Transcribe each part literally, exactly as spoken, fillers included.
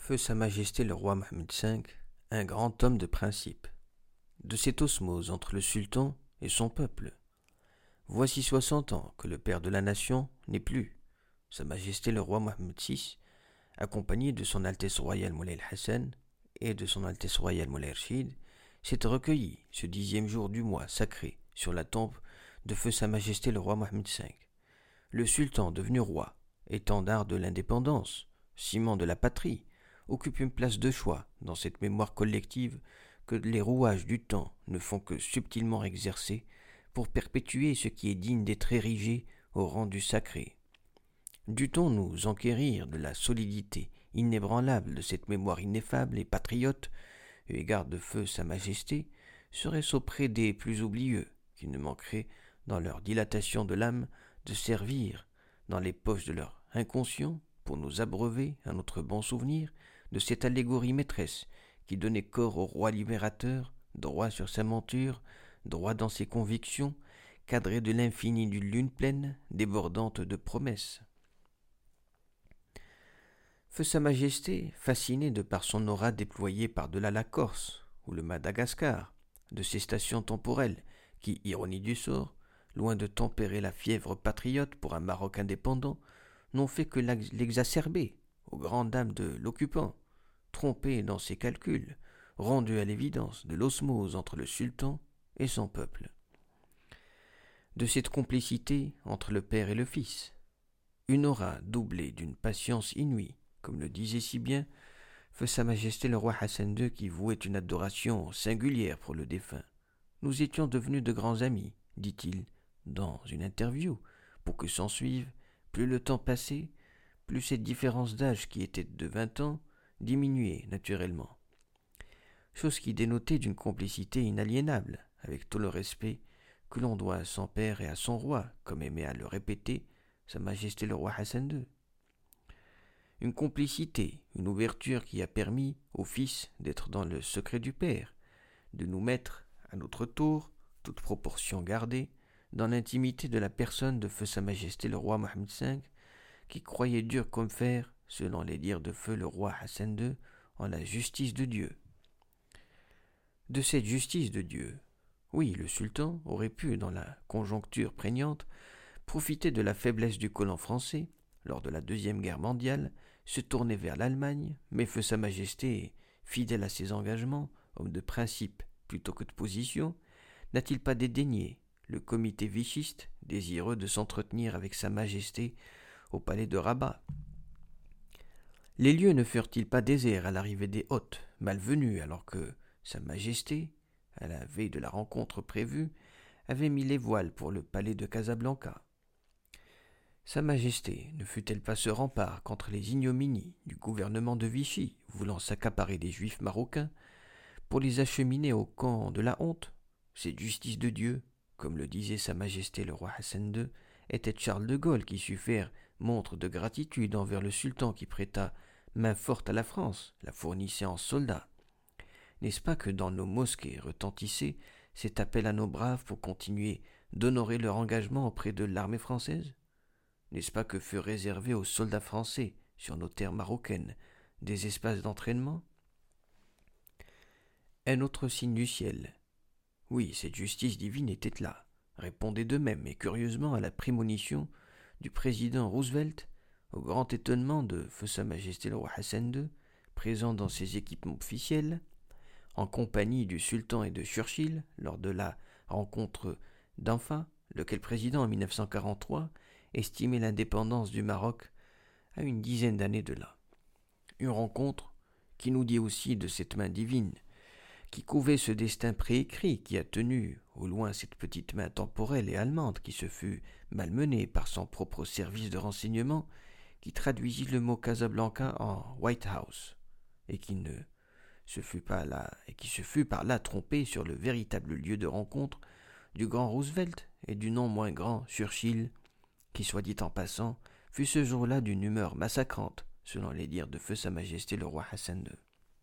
Feu Sa Majesté le roi Mohammed cinq, un grand homme de principe. De cette osmose entre le sultan et son peuple. Voici soixante ans que le père de la nation n'est plus. Sa Majesté le roi Mohammed six, accompagné de son Altesse royale Moulay Hassan et de son Altesse royale Moulay Rachid, s'est recueilli ce dixième jour du mois sacré sur la tombe de Feu Sa Majesté le roi Mohammed cinq. Le sultan devenu roi, étendard de l'indépendance, ciment de la patrie, occupe une place de choix dans cette mémoire collective que les rouages du temps ne font que subtilement exercer pour perpétuer ce qui est digne d'être érigé au rang du sacré. Dut-on nous enquérir de la solidité inébranlable de cette mémoire ineffable et patriote, eu égard de Feu Sa Majesté, serait-ce auprès des plus oublieux, qui ne manqueraient, dans leur dilatation de l'âme, de servir, dans les poches de leur inconscient, pour nous abreuver, à notre bon souvenir, de cette allégorie maîtresse qui donnait corps au roi libérateur, droit sur sa monture, droit dans ses convictions, cadré de l'infini d'une lune pleine, débordante de promesses. Feu Sa Majesté, fasciné de par son aura déployée par-delà la Corse ou le Madagascar, de ces stations temporelles qui, ironie du sort, loin de tempérer la fièvre patriote pour un Maroc indépendant, n'ont fait que l'exacerber aux grandes dames de l'occupant, trompé dans ses calculs, rendu à l'évidence de l'osmose entre le sultan et son peuple. De cette complicité entre le père et le fils, une aura doublée d'une patience inouïe, comme le disait si bien Feu Sa Majesté le roi Hassan deux qui vouait une adoration singulière pour le défunt. Nous étions devenus de grands amis, dit-il dans une interview, pour que s'ensuive, plus le temps passait, plus cette différence d'âge qui était de vingt ans diminuait naturellement. Chose qui dénotait d'une complicité inaliénable, avec tout le respect que l'on doit à son père et à son roi, comme aimait à le répéter Sa Majesté le roi Hassan deux. Une complicité, une ouverture qui a permis au fils d'être dans le secret du père, de nous mettre, à notre tour, toute proportion gardée, dans l'intimité de la personne de Feu Sa Majesté le roi Mohammed cinq, qui croyait dur comme fer, selon les dires de Feu le roi Hassan deux, en la justice de Dieu. De cette justice de Dieu, oui, le sultan aurait pu, dans la conjoncture prégnante, profiter de la faiblesse du colon français, lors de la Deuxième Guerre mondiale, se tourner vers l'Allemagne, mais Feu Sa Majesté, fidèle à ses engagements, homme de principe plutôt que de position, n'a-t-il pas dédaigné le comité vichiste, désireux de s'entretenir avec Sa Majesté au palais de Rabat? Les lieux ne furent-ils pas déserts à l'arrivée des hôtes, malvenus, alors que Sa Majesté, à la veille de la rencontre prévue, avait mis les voiles pour le palais de Casablanca? Sa Majesté ne fut-elle pas ce rempart contre les ignominies du gouvernement de Vichy, voulant s'accaparer des Juifs marocains, pour les acheminer au camp de la honte? Cette justice de Dieu, comme le disait Sa Majesté le roi Hassan deux, était Charles de Gaulle qui sut faire montre de gratitude envers le sultan qui prêta main forte à la France, la fournissait en soldats. N'est-ce pas que dans nos mosquées retentissait cet appel à nos braves pour continuer d'honorer leur engagement auprès de l'armée française? N'est-ce pas que furent réservés aux soldats français, sur nos terres marocaines, des espaces d'entraînement? Un autre signe du ciel. Oui, cette justice divine était là, répondait de même et curieusement à la prémonition du président Roosevelt, au grand étonnement de Feu Sa Majesté le roi Hassan deux, présent dans ses équipements officiels, en compagnie du sultan et de Churchill, lors de la rencontre d'Anfa, lequel président en mille neuf cent quarante-trois estimait l'indépendance du Maroc à une dizaine d'années de là. Une rencontre qui nous dit aussi de cette main divine, qui couvait ce destin préécrit, qui a tenu au loin cette petite main temporelle et allemande qui se fut malmenée par son propre service de renseignement, qui traduisit le mot Casablanca en White House, et qui ne se fut pas là, et qui se fut par là trompé sur le véritable lieu de rencontre du grand Roosevelt et du non moins grand Churchill, qui, soit dit en passant, fut ce jour-là d'une humeur massacrante, selon les dires de Feu Sa Majesté le roi Hassan deux.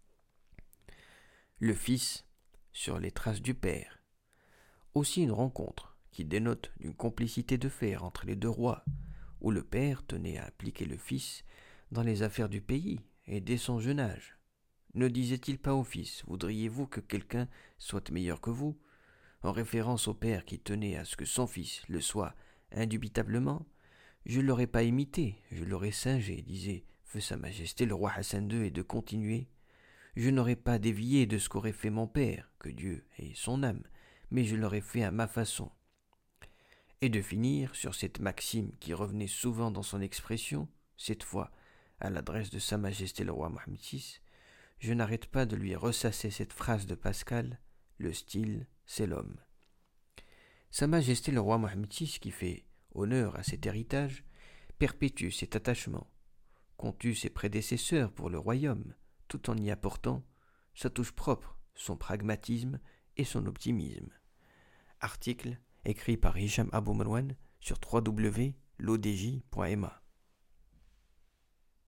Le fils sur les traces du père. Aussi une rencontre qui dénote d'une complicité de fer entre les deux rois, où le père tenait à impliquer le fils dans les affaires du pays, et dès son jeune âge. Ne disait-il pas au fils « Voudriez-vous que quelqu'un soit meilleur que vous ?» en référence au père qui tenait à ce que son fils le soit indubitablement. « Je ne l'aurais pas imité, je l'aurais singé, disait feu Sa Majesté le roi Hassan deux, et de continuer. Je n'aurais pas dévié de ce qu'aurait fait mon père, que Dieu ait son âme, mais je l'aurais fait à ma façon. » Et de finir sur cette maxime qui revenait souvent dans son expression, cette fois à l'adresse de Sa Majesté le roi Mohammed six, je n'arrête pas de lui ressasser cette phrase de Pascal, le style, c'est l'homme. Sa Majesté le roi Mohammed six, qui fait honneur à cet héritage, perpétue cet attachement, qu'ont eu ses prédécesseurs pour le royaume, tout en y apportant sa touche propre, son pragmatisme et son optimisme. Article écrit par Hicham Abou Marwan sur w w w point l'o d j point m a.